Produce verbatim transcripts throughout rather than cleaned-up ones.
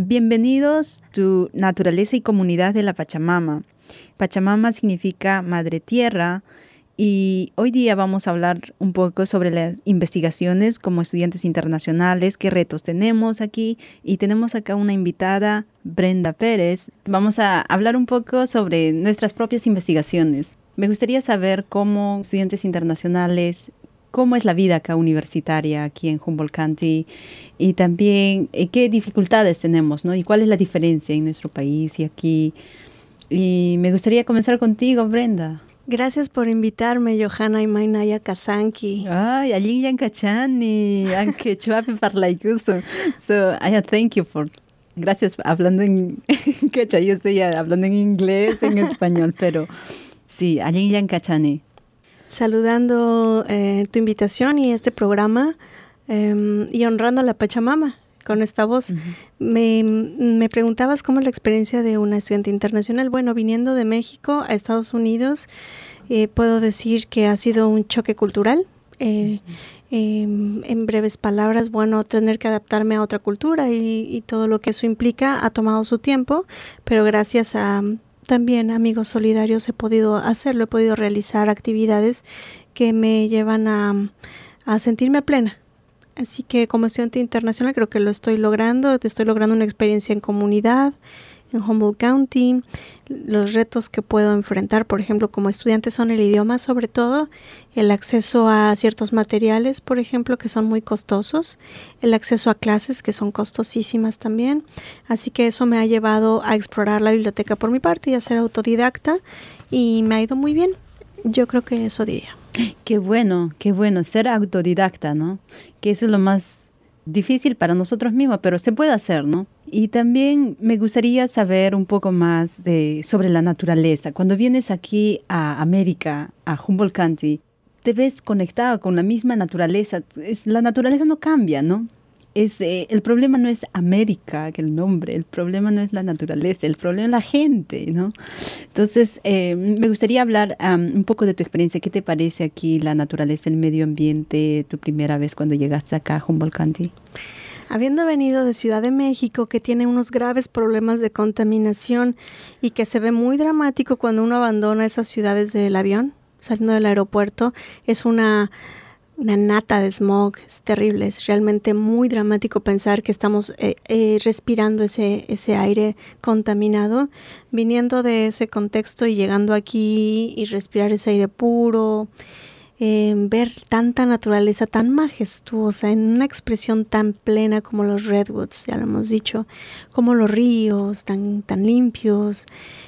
Bienvenidos a tu Naturaleza y Comunidad de la Pachamama. Pachamama significa Madre Tierra y hoy día vamos a hablar un poco sobre las investigaciones como estudiantes internacionales, qué retos tenemos aquí, y tenemos acá una invitada, Brenda Pérez. Vamos a hablar un poco sobre nuestras propias investigaciones. Me gustaría saber cómo estudiantes internacionales, cómo es la vida acá universitaria aquí en Humboldt County y también eh, qué dificultades tenemos, ¿no? Y cuál es la diferencia en nuestro país y aquí. Y me gustaría comenzar contigo, Brenda. Gracias por invitarme, Johanna y Mainaya Kazanki. Ay, allí yan kachani, anke chuapi parlaikuso. So, I thank you for. Gracias hablando en quechua. Yo estoy hablando en inglés, en español, pero sí, allí yan kachani. Saludando eh, tu invitación y este programa eh, y honrando a la Pachamama con esta voz. Uh-huh. Me, me preguntabas cómo es la experiencia de una estudiante internacional. Bueno, viniendo de México a Estados Unidos, eh, puedo decir que ha sido un choque cultural. Eh, uh-huh. eh, en breves palabras, bueno, tener que adaptarme a otra cultura y, y todo lo que eso implica ha tomado su tiempo, pero gracias a también amigos solidarios he podido hacerlo, he podido realizar actividades que me llevan a, a sentirme plena. Así que como estudiante internacional creo que lo estoy logrando, estoy logrando una experiencia en comunidad, en Humboldt County. Los retos que puedo enfrentar, por ejemplo, como estudiante son el idioma, sobre todo, el acceso a ciertos materiales, por ejemplo, que son muy costosos, el acceso a clases que son costosísimas también. Así que eso me ha llevado a explorar la biblioteca por mi parte y a ser autodidacta y me ha ido muy bien. Yo creo que eso diría. Qué bueno, qué bueno, ser autodidacta, ¿no? Que eso es lo más difícil para nosotros mismos, pero se puede hacer, ¿no? Y también me gustaría saber un poco más de, sobre la naturaleza. Cuando vienes aquí a América, a Humboldt County, te ves conectado con la misma naturaleza. Es, la naturaleza no cambia, ¿no? Es, eh, el problema no es América, que el nombre, el problema no es la naturaleza, el problema es la gente, ¿no? Entonces, eh, me gustaría hablar um, un poco de tu experiencia. ¿Qué te parece aquí la naturaleza, el medio ambiente, tu primera vez cuando llegaste acá a Humboldt County? Habiendo venido de Ciudad de México, que tiene unos graves problemas de contaminación y que se ve muy dramático cuando uno abandona esas ciudades del avión, saliendo del aeropuerto, es una... una nata de smog, es terrible, es realmente muy dramático pensar que estamos eh, eh, respirando ese, ese aire contaminado, viniendo de ese contexto y llegando aquí y respirar ese aire puro, eh, ver tanta naturaleza tan majestuosa en una expresión tan plena como los redwoods, ya lo hemos dicho, como los ríos tan, tan limpios.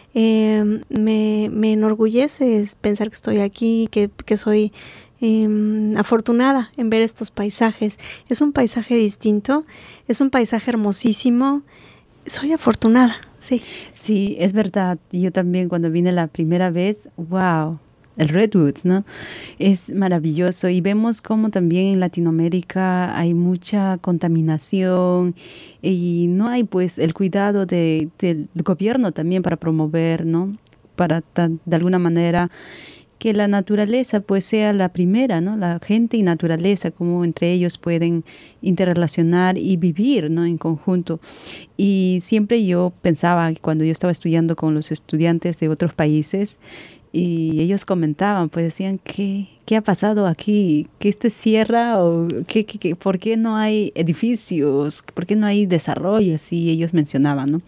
Eh, me, me enorgullece pensar que estoy aquí, que, que soy Eh, afortunada en ver estos paisajes. Es un paisaje distinto, es un paisaje hermosísimo. Soy afortunada, sí. Sí, es verdad. Yo también cuando vine la primera vez, wow, el Redwoods, ¿no? Es maravilloso y vemos cómo también en Latinoamérica hay mucha contaminación y no hay pues el cuidado de, del gobierno también para promover, ¿no? Para tan, de alguna manera que la naturaleza pues sea la primera, ¿no? La gente y naturaleza, cómo entre ellos pueden interrelacionar y vivir, ¿no? En conjunto. Y siempre yo pensaba, cuando yo estaba estudiando con los estudiantes de otros países, y ellos comentaban, pues decían, ¿qué, qué ha pasado aquí? ¿Qué este cierra? ¿O qué, qué, qué, ¿Por qué no hay edificios? ¿Por qué no hay desarrollo? Así ellos mencionaban, ¿no?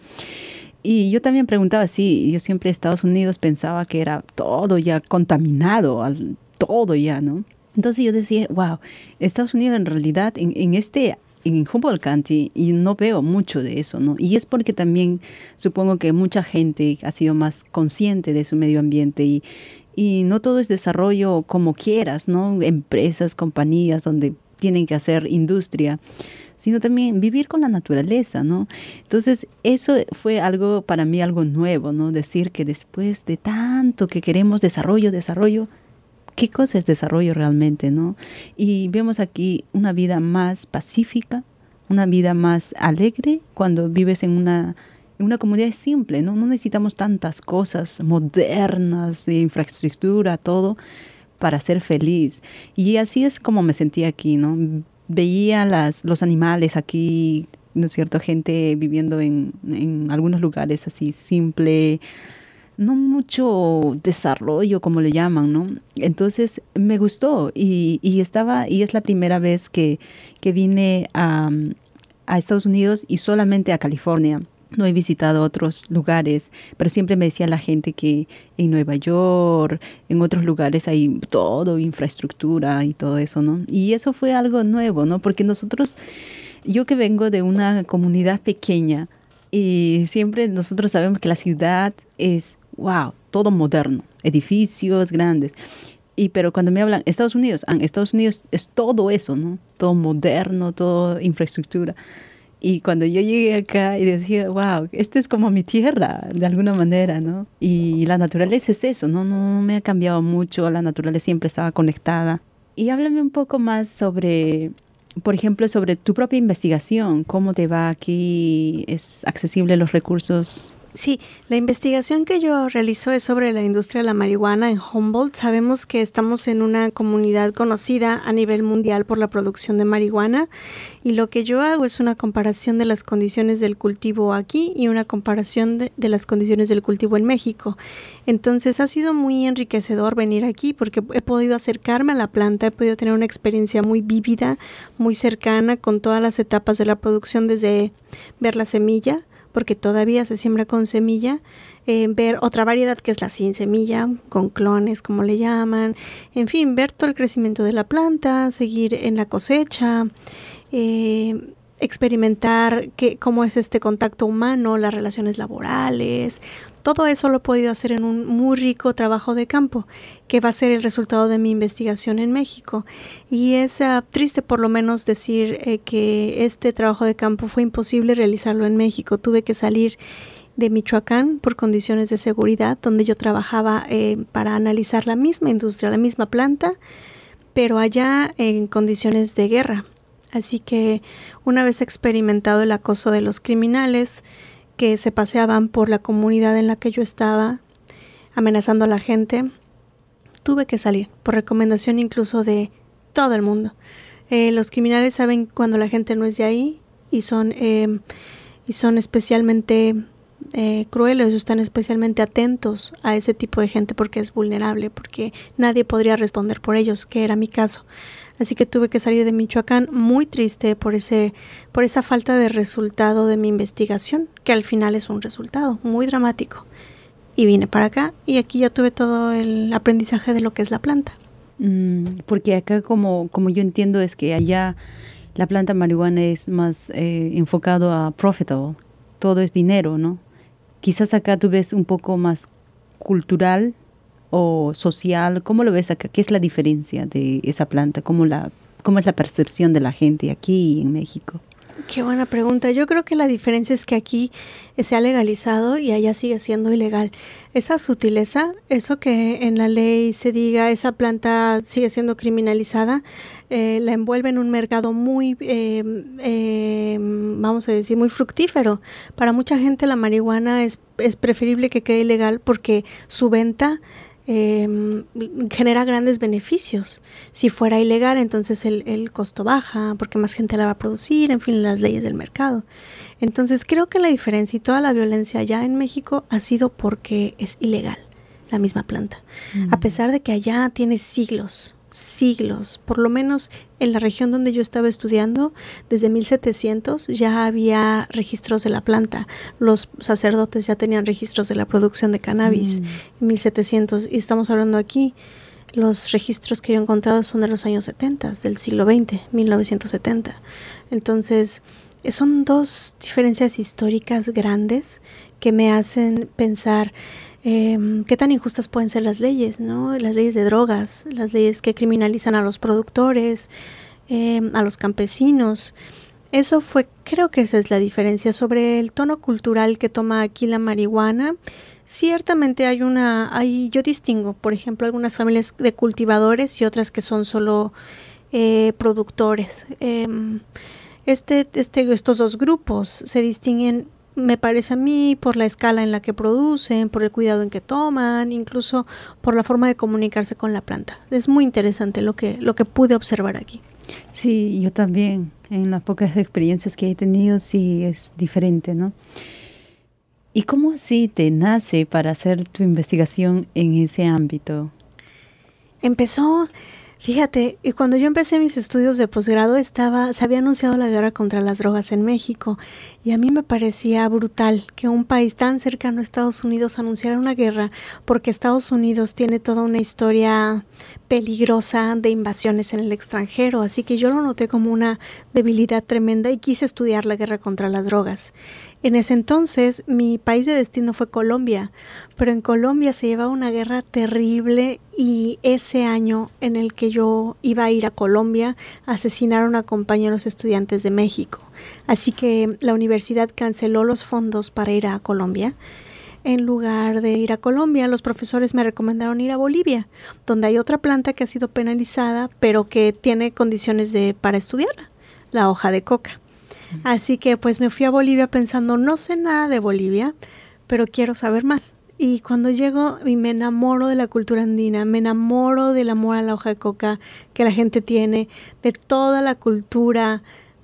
Y yo también preguntaba, sí, yo siempre en Estados Unidos pensaba que era todo ya contaminado, todo ya, ¿no? Entonces yo decía, wow, Estados Unidos en realidad en, en este, en Humboldt County, y no veo mucho de eso, ¿no? Y es porque también supongo que mucha gente ha sido más consciente de su medio ambiente y, y no todo es desarrollo como quieras, ¿no? Empresas, compañías donde tienen que hacer industria, sino también vivir con la naturaleza, ¿no? Entonces, eso fue algo, para mí, algo nuevo, ¿no? Decir que después de tanto que queremos desarrollo, desarrollo, ¿qué cosa es desarrollo realmente, no? Y vemos aquí una vida más pacífica, una vida más alegre cuando vives en una, en una comunidad simple, ¿no? No necesitamos tantas cosas modernas, de infraestructura, todo, para ser feliz. Y así es como me sentí aquí, ¿no? Veía las, los animales aquí ¿no es cierto? Gente viviendo en, en algunos lugares así simple, no mucho desarrollo, como le llaman, ¿no? Entonces me gustó y, y estaba, y es la primera vez que, que vine a, a Estados Unidos y solamente a California. No he visitado otros lugares, pero siempre me decía la gente que en Nueva York, en otros lugares hay todo, infraestructura y todo eso, ¿no? Y eso fue algo nuevo, ¿no? Porque nosotros, yo que vengo de una comunidad pequeña, y siempre nosotros sabemos que la ciudad es, wow, todo moderno, edificios grandes. Y pero cuando me hablan Estados Unidos, ah, Estados Unidos es todo eso, ¿no? Todo moderno, todo infraestructura. Y cuando yo llegué acá y decía, wow, esta es como mi tierra, de alguna manera, ¿no? Y la naturaleza es eso, ¿no? No me ha cambiado mucho, la naturaleza siempre estaba conectada. Y háblame un poco más sobre, por ejemplo, sobre tu propia investigación. ¿Cómo te va aquí? ¿Es accesible los recursos? Sí, la investigación que yo realizo es sobre la industria de la marihuana en Humboldt. Sabemos que estamos en una comunidad conocida a nivel mundial por la producción de marihuana y lo que yo hago es una comparación de las condiciones del cultivo aquí y una comparación de, de las condiciones del cultivo en México. Entonces ha sido muy enriquecedor venir aquí porque he podido acercarme a la planta, he podido tener una experiencia muy vívida, muy cercana con todas las etapas de la producción, desde ver la semilla, porque todavía se siembra con semilla, eh, ver otra variedad que es la sin semilla, con clones, como le llaman, en fin, ver todo el crecimiento de la planta, seguir en la cosecha, eh, experimentar qué, cómo es este contacto humano, las relaciones laborales, todo eso lo he podido hacer en un muy rico trabajo de campo, que va a ser el resultado de mi investigación en México. Y es uh, triste por lo menos decir eh, que este trabajo de campo fue imposible realizarlo en México. Tuve que salir de Michoacán por condiciones de seguridad, donde yo trabajaba eh, para analizar la misma industria, la misma planta, pero allá en condiciones de guerra. Así que una vez experimentado el acoso de los criminales que se paseaban por la comunidad en la que yo estaba, amenazando a la gente, tuve que salir, por recomendación incluso de todo el mundo. Eh, los criminales saben cuando la gente no es de ahí y son, eh, y son especialmente eh, crueles, o están especialmente atentos a ese tipo de gente porque es vulnerable, porque nadie podría responder por ellos, que era mi caso. Así que tuve que salir de Michoacán muy triste por ese, por esa falta de resultado de mi investigación, que al final es un resultado muy dramático. Y vine para acá y aquí ya tuve todo el aprendizaje de lo que es la planta. Mm, porque acá, como, como yo entiendo, es que allá la planta marihuana es más eh, enfocado a profitable. Todo es dinero, ¿no? Quizás acá tú ves un poco más cultural o social. ¿Cómo lo ves acá? ¿Qué es la diferencia de esa planta? ¿Cómo, la, cómo es la percepción de la gente aquí en México? Qué buena pregunta. Yo creo que la diferencia es que aquí se ha legalizado y allá sigue siendo ilegal. Esa sutileza, eso que en la ley se diga esa planta sigue siendo criminalizada, eh, la envuelve en un mercado muy, eh, eh, vamos a decir, muy fructífero. Para mucha gente la marihuana es, es preferible que quede ilegal porque su venta Eh, genera grandes beneficios. Si fuera ilegal, entonces el, el costo baja porque más gente la va a producir, en fin, las leyes del mercado. Entonces creo que la diferencia y toda la violencia allá en México ha sido porque es ilegal la misma planta, mm. a pesar de que allá tiene siglos, siglos, por lo menos en la región donde yo estaba estudiando, desde mil setecientos ya había registros de la planta. Los sacerdotes ya tenían registros de la producción de cannabis mm. en mil setecientos, y estamos hablando aquí, los registros que yo he encontrado son de los años setenta, del siglo veinte, mil novecientos setenta. Entonces, son dos diferencias históricas grandes que me hacen pensar Eh, qué tan injustas pueden ser las leyes, ¿no? Las leyes de drogas, las leyes que criminalizan a los productores, eh, a los campesinos. Eso fue, creo que esa es la diferencia. Sobre el tono cultural que toma aquí la marihuana, ciertamente hay una, hay, yo distingo, por ejemplo, algunas familias de cultivadores y otras que son solo eh, productores. Eh, este, este, estos dos grupos se distinguen, me parece a mí, por la escala en la que producen, por el cuidado en que toman, incluso por la forma de comunicarse con la planta. Es muy interesante lo que, lo que pude observar aquí. Sí, yo también. En las pocas experiencias que he tenido sí es diferente, ¿no? ¿Y cómo así te nace para hacer tu investigación en ese ámbito? Empezó, fíjate, y cuando yo empecé mis estudios de posgrado estaba, se había anunciado la guerra contra las drogas en México y a mí me parecía brutal que un país tan cercano a Estados Unidos anunciara una guerra porque Estados Unidos tiene toda una historia peligrosa de invasiones en el extranjero, así que yo lo noté como una debilidad tremenda y quise estudiar la guerra contra las drogas. En ese entonces mi país de destino fue Colombia, pero en Colombia se llevaba una guerra terrible y ese año en el que yo iba a ir a Colombia asesinaron a compañeros estudiantes de México. Así que la universidad canceló los fondos para ir a Colombia. En lugar de ir a Colombia, los profesores me recomendaron ir a Bolivia, donde hay otra planta que ha sido penalizada, pero que tiene condiciones de, para estudiarla, la hoja de coca. Así que pues me fui a Bolivia pensando, no sé nada de Bolivia, pero quiero saber más. Y cuando llego y me enamoro de la cultura andina, me enamoro del amor a la hoja de coca que la gente tiene, de toda la cultura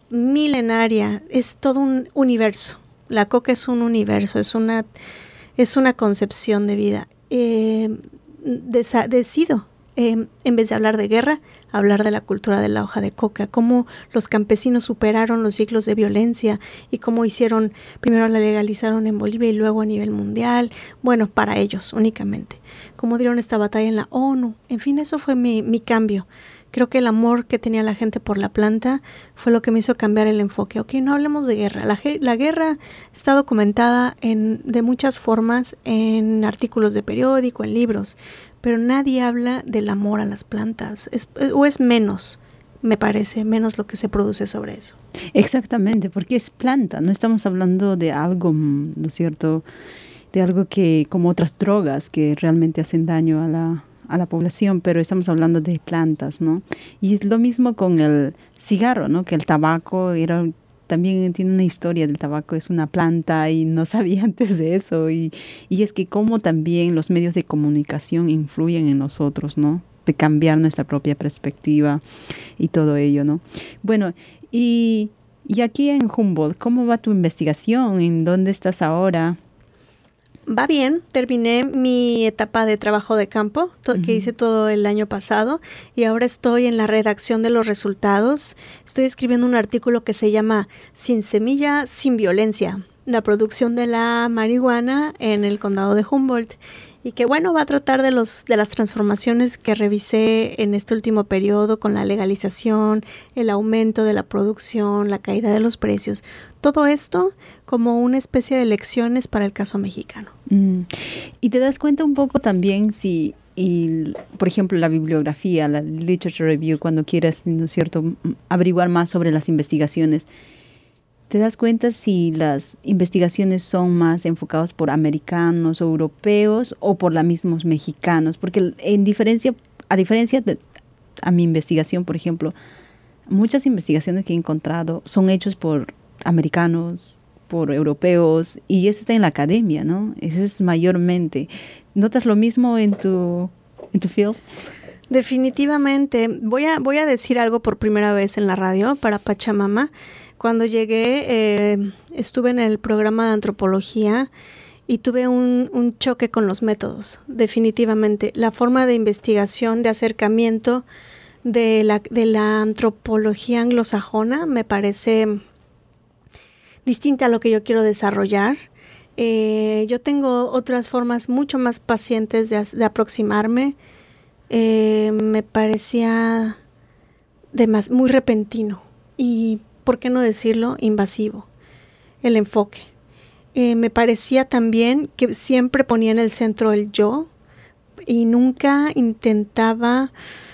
milenaria, es todo un universo. La coca es un universo, es una, es una concepción de vida. Eh, desa- decido, eh, en vez de hablar de guerra, hablar de la cultura de la hoja de coca, cómo los campesinos superaron los siglos de violencia y cómo hicieron, primero la legalizaron en Bolivia y luego a nivel mundial, bueno, para ellos únicamente, cómo dieron esta batalla en la ONU, en fin, eso fue mi, mi cambio. Creo que el amor que tenía la gente por la planta fue lo que me hizo cambiar el enfoque. Ok, no hablemos de guerra. La, la guerra está documentada en, de muchas formas en artículos de periódico, en libros, pero nadie habla del amor a las plantas, es, o es menos, me parece, menos lo que se produce sobre eso. Exactamente, porque es planta, no estamos hablando de algo, ¿no es cierto?, de algo que, como otras drogas, que realmente hacen daño a la, a la población, pero estamos hablando de plantas, ¿no? Y es lo mismo con el cigarro, ¿no?, que el tabaco era... También tiene una historia del tabaco, es una planta y no sabía antes de eso. Y, y es que cómo también los medios de comunicación influyen en nosotros, ¿no? De cambiar nuestra propia perspectiva y todo ello, ¿no? Bueno, y, y aquí en Humboldt, ¿cómo va tu investigación? ¿En dónde estás ahora? Va bien, terminé mi etapa de trabajo de campo, to- uh-huh. que hice todo el año pasado y ahora estoy en la redacción de los resultados. Estoy escribiendo un artículo que se llama Sin semilla, sin violencia, la producción de la marihuana en el condado de Humboldt. Y que bueno, va a tratar de los de las transformaciones que revisé en este último periodo con la legalización, el aumento de la producción, la caída de los precios. Todo esto como una especie de lecciones para el caso mexicano. Mm. Y te das cuenta un poco también si, y, por ejemplo, la bibliografía, la literature review, cuando quieras, ¿no es cierto?, averiguar más sobre las investigaciones, ¿te das cuenta si las investigaciones son más enfocadas por americanos o europeos o por los mismos mexicanos? Porque en diferencia, a diferencia de a mi investigación, por ejemplo, muchas investigaciones que he encontrado son hechas por americanos, por europeos, y eso está en la academia, ¿no? Eso es mayormente. ¿Notas lo mismo en tu, en tu field? Definitivamente. Voy a, voy a decir algo por primera vez en la radio para Pachamama. Cuando llegué, eh, estuve en el programa de antropología y tuve un, un choque con los métodos, definitivamente. La forma de investigación, de acercamiento de la, de la antropología anglosajona me parece distinta a lo que yo quiero desarrollar. Eh, yo tengo otras formas mucho más pacientes de, de aproximarme. Eh, me parecía demas, muy repentino y, ¿por qué no decirlo?, invasivo, el enfoque. Eh, me parecía también que siempre ponía en el centro el yo y nunca intentaba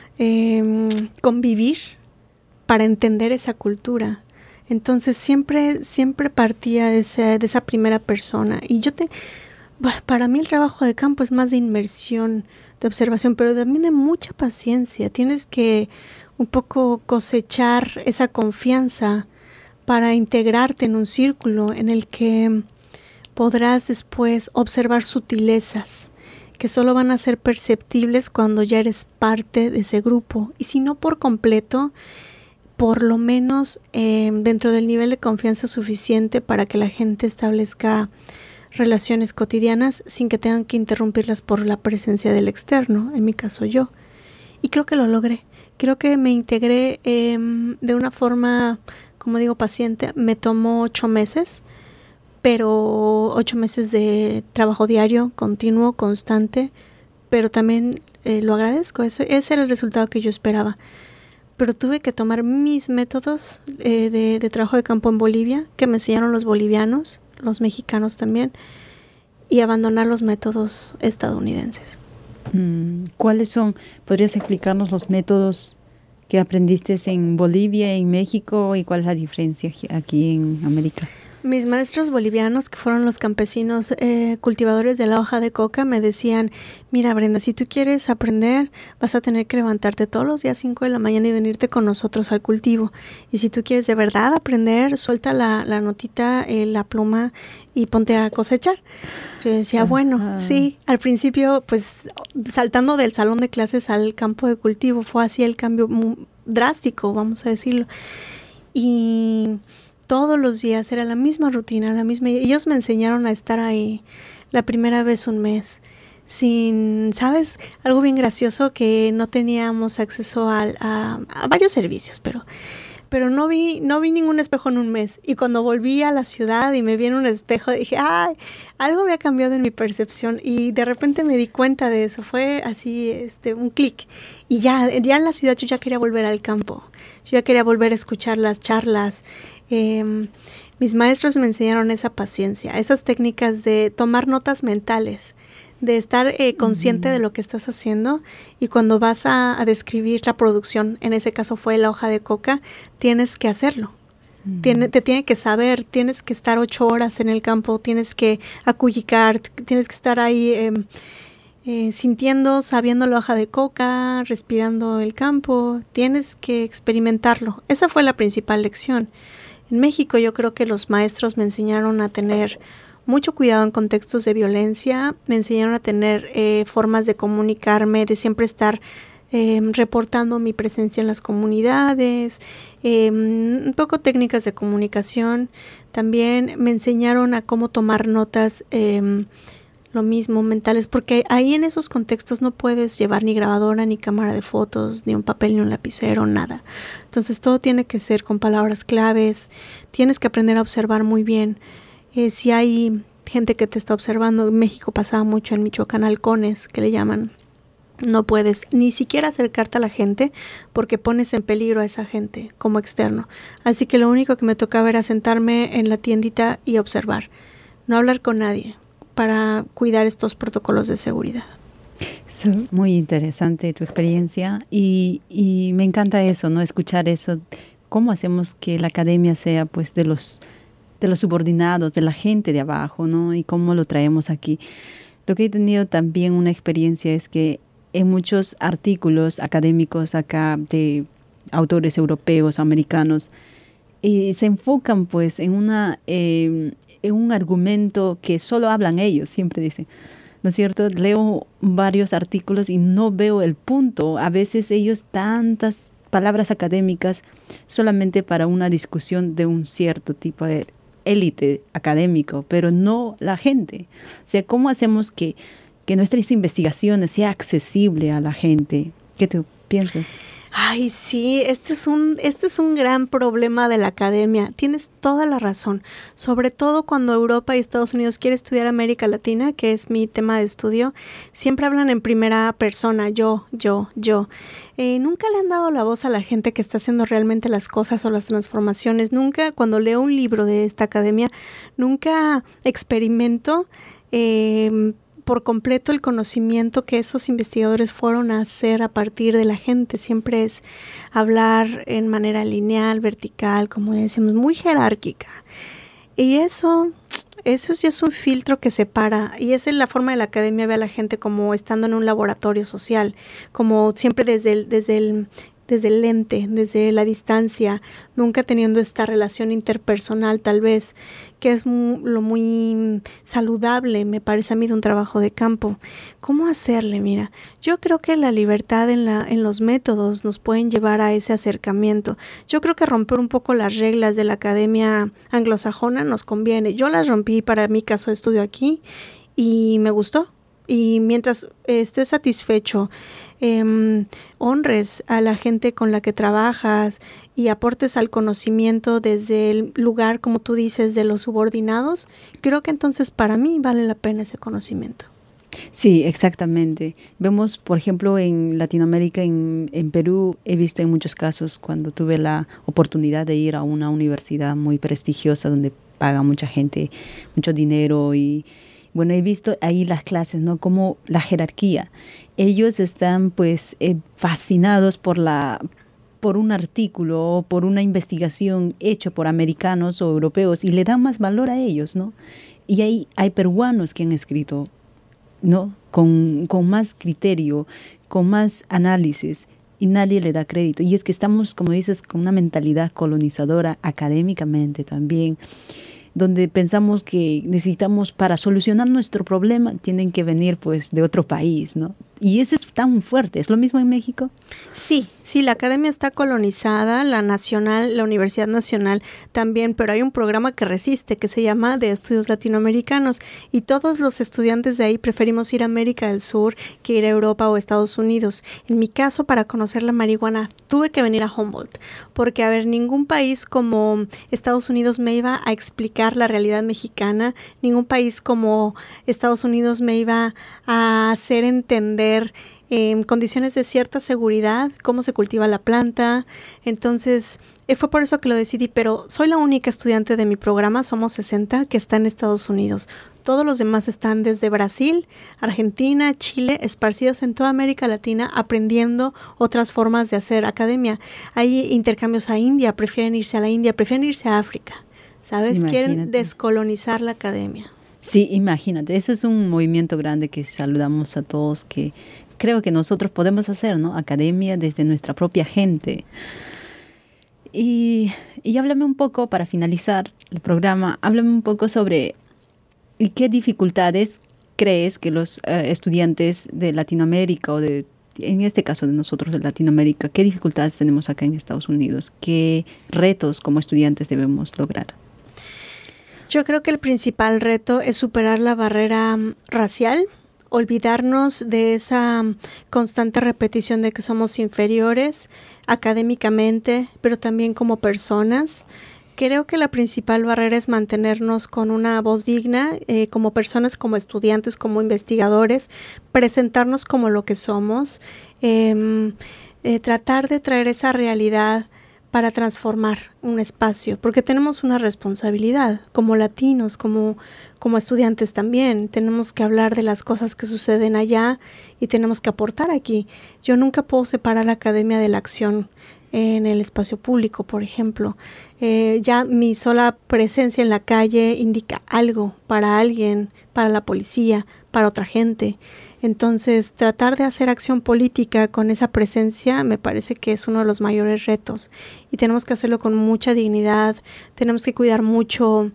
eh, convivir para entender esa cultura. Entonces siempre, siempre partía de esa, de esa primera persona. Y yo te, para mí el trabajo de campo es más de inmersión, de observación, pero también de mucha paciencia. Tienes que un poco cosechar esa confianza para integrarte en un círculo en el que podrás después observar sutilezas que solo van a ser perceptibles cuando ya eres parte de ese grupo. Y si no por completo, por lo menos eh, dentro del nivel de confianza suficiente para que la gente establezca relaciones cotidianas sin que tengan que interrumpirlas por la presencia del externo, en mi caso yo. Y creo que lo logré. Creo que me integré eh, de una forma, como digo, paciente. Me tomó ocho meses, pero ocho meses de trabajo diario, continuo, constante, pero también eh, lo agradezco. Eso, ese era el resultado que yo esperaba. Pero tuve que tomar mis métodos eh, de, de trabajo de campo en Bolivia, que me enseñaron los bolivianos, los mexicanos también, y abandonar los métodos estadounidenses. ¿Cuáles son? ¿Podrías explicarnos los métodos que aprendiste en Bolivia, en México, y cuál es la diferencia aquí en América? Mis maestros bolivianos, que fueron los campesinos eh, cultivadores de la hoja de coca, me decían, mira Brenda, si tú quieres aprender, vas a tener que levantarte todos los días cinco de la mañana y venirte con nosotros al cultivo. Y si tú quieres de verdad aprender, suelta la, la notita, eh, la pluma y ponte a cosechar. Yo decía, bueno, Ajá. sí. Al principio, pues, saltando del salón de clases al campo de cultivo, fue así el cambio muy drástico, vamos a decirlo. Y todos los días era la misma rutina, la misma. Ellos me enseñaron a estar ahí la primera vez un mes, sin, ¿sabes? Algo bien gracioso, que no teníamos acceso a, a, a varios servicios, pero, pero no vi, no vi ningún espejo en un mes. Y cuando volví a la ciudad y me vi en un espejo, dije, ¡ay! Algo había cambiado en mi percepción, y de repente me di cuenta de eso. Fue así, este, un clic. Y ya, ya en la ciudad yo ya quería volver al campo. Yo ya quería volver a escuchar las charlas. Eh, mis maestros me enseñaron esa paciencia, esas técnicas de tomar notas mentales, de estar eh, consciente uh-huh. de lo que estás haciendo, y cuando vas a, a describir la producción, en ese caso fue la hoja de coca, tienes que hacerlo. Uh-huh. Tiene, te tiene que saber, tienes que estar ocho horas en el campo, tienes que acullicar, tienes que estar ahí eh, eh, sintiendo, sabiendo la hoja de coca, respirando el campo, tienes que experimentarlo. Esa fue la principal lección. En México yo creo que los maestros me enseñaron a tener mucho cuidado en contextos de violencia, me enseñaron a tener eh, formas de comunicarme, de siempre estar eh, reportando mi presencia en las comunidades, eh, un poco técnicas de comunicación. También me enseñaron a cómo tomar notas, eh, lo mismo, mentales, porque ahí en esos contextos no puedes llevar ni grabadora, ni cámara de fotos, ni un papel, ni un lapicero, nada. Entonces todo tiene que ser con palabras claves, tienes que aprender a observar muy bien. Eh, si hay gente que te está observando, en México pasaba mucho, en Michoacán, halcones, que le llaman, no puedes ni siquiera acercarte a la gente porque pones en peligro a esa gente como externo. Así que lo único que me tocaba era sentarme en la tiendita y observar, no hablar con nadie, para cuidar estos protocolos de seguridad. Sí, muy interesante tu experiencia, y, y me encanta eso, ¿no? Escuchar eso. ¿Cómo hacemos que la academia sea, pues, de los de los subordinados, de la gente de abajo, ¿no? Y cómo lo traemos aquí. Lo que he tenido también una experiencia es que en muchos artículos académicos acá de autores europeos, americanos, y se enfocan, pues, en una eh, en un argumento que solo hablan ellos, siempre dicen, ¿no es cierto? Leo varios artículos y no veo el punto. A veces ellos tantas palabras académicas solamente para una discusión de un cierto tipo de élite académico, pero no la gente. O sea, ¿cómo hacemos que, que nuestras investigaciones sea accesible a la gente? ¿Qué tú piensas? Ay, sí, este es un, este es un gran problema de la academia. Tienes toda la razón. Sobre todo cuando Europa y Estados Unidos quieren estudiar América Latina, que es mi tema de estudio, siempre hablan en primera persona, yo, yo, yo. Eh, nunca le han dado la voz a la gente que está haciendo realmente las cosas o las transformaciones. Nunca, cuando leo un libro de esta academia, nunca experimento eh, por completo el conocimiento que esos investigadores fueron a hacer a partir de la gente. Siempre es hablar en manera lineal, vertical, como decimos, muy jerárquica. Y eso, eso ya es un filtro que separa, y esa es la forma de la academia ve a la gente, como estando en un laboratorio social, como siempre desde el, desde el desde el lente, desde la distancia, nunca teniendo esta relación interpersonal tal vez, que es muy, lo muy saludable, me parece a mí, de un trabajo de campo. ¿Cómo hacerle? Mira, yo creo que la libertad en, la, en los métodos nos pueden llevar a ese acercamiento. Yo creo que romper un poco las reglas de la academia anglosajona nos conviene. Yo las rompí para mi caso de estudio aquí y me gustó. Y mientras estés satisfecho, eh, honres a la gente con la que trabajas y aportes al conocimiento desde el lugar, como tú dices, de los subordinados, creo que entonces para mí vale la pena ese conocimiento. Sí, exactamente. Vemos, por ejemplo, en Latinoamérica, en, en Perú, he visto en muchos casos cuando tuve la oportunidad de ir a una universidad muy prestigiosa donde paga mucha gente mucho dinero y bueno, he visto ahí las clases, ¿no? Como la jerarquía. Ellos están pues eh, fascinados por la por un artículo o por una investigación hecha por americanos o europeos y le dan más valor a ellos, ¿no? Y hay, hay peruanos que han escrito, ¿no? Con, con más criterio, con más análisis y nadie le da crédito. Y es que estamos, como dices, con una mentalidad colonizadora académicamente también, donde pensamos que necesitamos, para solucionar nuestro problema, tienen que venir pues de otro país, ¿no? Y eso es tan fuerte. ¿Es lo mismo en México? Sí, sí, la academia está colonizada, la nacional, la Universidad Nacional también, pero hay un programa que resiste, que se llama de Estudios Latinoamericanos, y todos los estudiantes de ahí preferimos ir a América del Sur que ir a Europa o Estados Unidos. En mi caso, para conocer la marihuana, tuve que venir a Humboldt, porque, a ver, ningún país como Estados Unidos me iba a explicar la realidad mexicana, ningún país como Estados Unidos me iba a hacer entender en condiciones de cierta seguridad cómo se cultiva la planta. Entonces eh, fue por eso que lo decidí, pero soy la única estudiante de mi programa, somos sesenta, que está en Estados Unidos. Todos los demás están desde Brasil, Argentina, Chile, esparcidos en toda América Latina, aprendiendo otras formas de hacer academia. Hay intercambios a India, prefieren irse a la India, prefieren irse a África, ¿sabes? Imagínate. Quieren descolonizar la academia. Sí, imagínate, ese es un movimiento grande que saludamos a todos, que creo que nosotros podemos hacer, ¿no? Academia desde nuestra propia gente. Y, y háblame un poco, para finalizar el programa, háblame un poco sobre qué dificultades crees que los uh, estudiantes de Latinoamérica, o de, en este caso de nosotros de Latinoamérica, qué dificultades tenemos acá en Estados Unidos, qué retos como estudiantes debemos lograr. Yo creo que el principal reto es superar la barrera um, racial, olvidarnos de esa um, constante repetición de que somos inferiores académicamente, pero también como personas. Creo que la principal barrera es mantenernos con una voz digna, eh, como personas, como estudiantes, como investigadores, presentarnos como lo que somos, eh, eh, tratar de traer esa realidad para transformar un espacio, porque tenemos una responsabilidad como latinos, como, como estudiantes también. Tenemos que hablar de las cosas que suceden allá y tenemos que aportar aquí. Yo nunca puedo separar la academia de la acción en el espacio público, por ejemplo. Eh, ya mi sola presencia en la calle indica algo para alguien, para la policía, para otra gente. Entonces, tratar de hacer acción política con esa presencia me parece que es uno de los mayores retos. Y tenemos que hacerlo con mucha dignidad, tenemos que cuidar mucho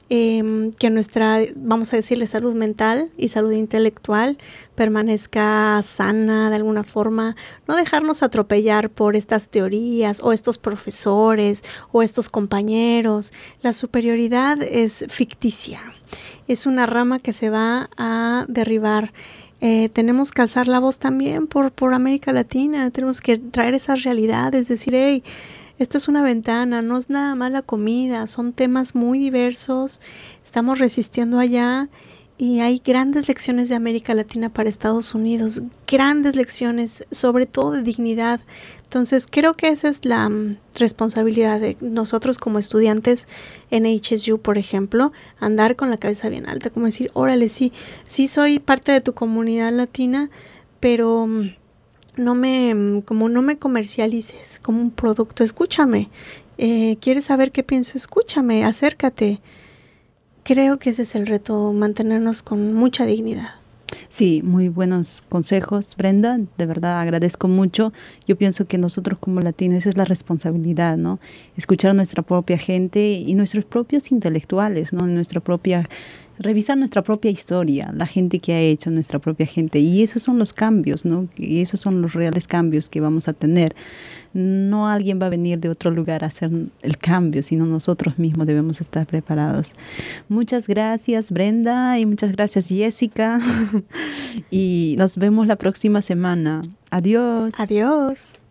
eh, que nuestra, vamos a decirle, salud mental y salud intelectual permanezca sana de alguna forma. No dejarnos atropellar por estas teorías o estos profesores o estos compañeros. La superioridad es ficticia, es una rama que se va a derribar. Eh, tenemos que alzar la voz también por, por América Latina, tenemos que traer esas realidades, decir, hey, esta es una ventana, no es nada más la comida, son temas muy diversos, estamos resistiendo allá y hay grandes lecciones de América Latina para Estados Unidos, grandes lecciones, sobre todo de dignidad. Entonces, creo que esa es la um, responsabilidad de nosotros como estudiantes en H S U, por ejemplo, andar con la cabeza bien alta, como decir, órale, sí, sí soy parte de tu comunidad latina, pero um, no me, um, como no me comercialices como un producto, escúchame, eh, ¿quieres saber qué pienso? Escúchame, acércate. Creo que ese es el reto, mantenernos con mucha dignidad. Sí, muy buenos consejos, Brenda. De verdad agradezco mucho. Yo pienso que nosotros como latinos esa es la responsabilidad, ¿no? Escuchar a nuestra propia gente y nuestros propios intelectuales, ¿no? Nuestra propia, revisar nuestra propia historia, la gente que ha hecho nuestra propia gente. Y esos son los cambios, ¿no? Y esos son los reales cambios que vamos a tener. No alguien va a venir de otro lugar a hacer el cambio, sino nosotros mismos debemos estar preparados. Muchas gracias, Brenda, y muchas gracias, Jessica. Y nos vemos la próxima semana. Adiós. Adiós.